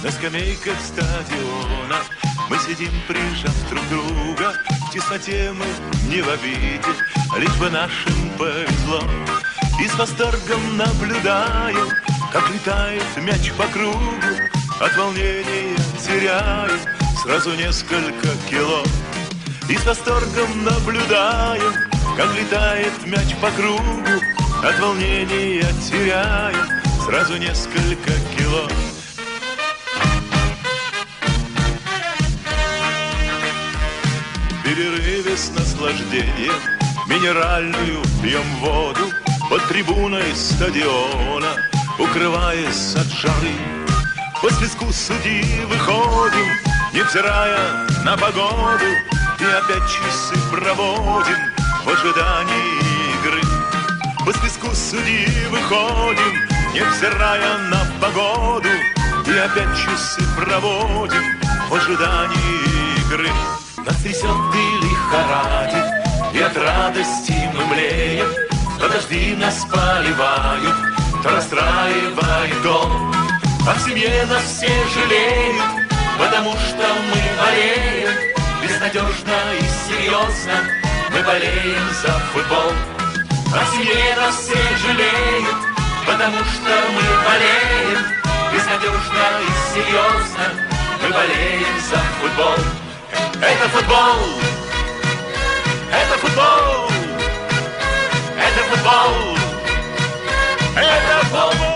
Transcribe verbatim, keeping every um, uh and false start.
На скамейках стадиона мы сидим, прижав друг друга. В тесноте мы не в обиде, лишь бы нашим повезло. И с восторгом наблюдаю, как летает мяч по кругу. От волнения теряю сразу несколько кило. И с восторгом наблюдаю, как летает мяч по кругу. От волнения теряю сразу несколько кило. В перерыве с наслаждением минеральную пьем воду под трибуной стадиона, укрываясь от жары. По свистку судьи выходим, невзирая на погоду, и опять часы проводим в ожидании игры. По свистку судьи выходим, невзирая на погоду, и опять часы проводим в ожидании игры. Нас трясет и лихорадит, и от радости мы млеем. То дожди нас поливают, то расстраивает дом. А в семье нас все жалеют, потому что мы болеем. Безнадежно и серьезно мы болеем за футбол. А в семье нас все жалеют, потому что мы болеем. Безнадежно и серьезно мы болеем за футбол. Это футбол! Это футбол! Это футбол! Это футбол!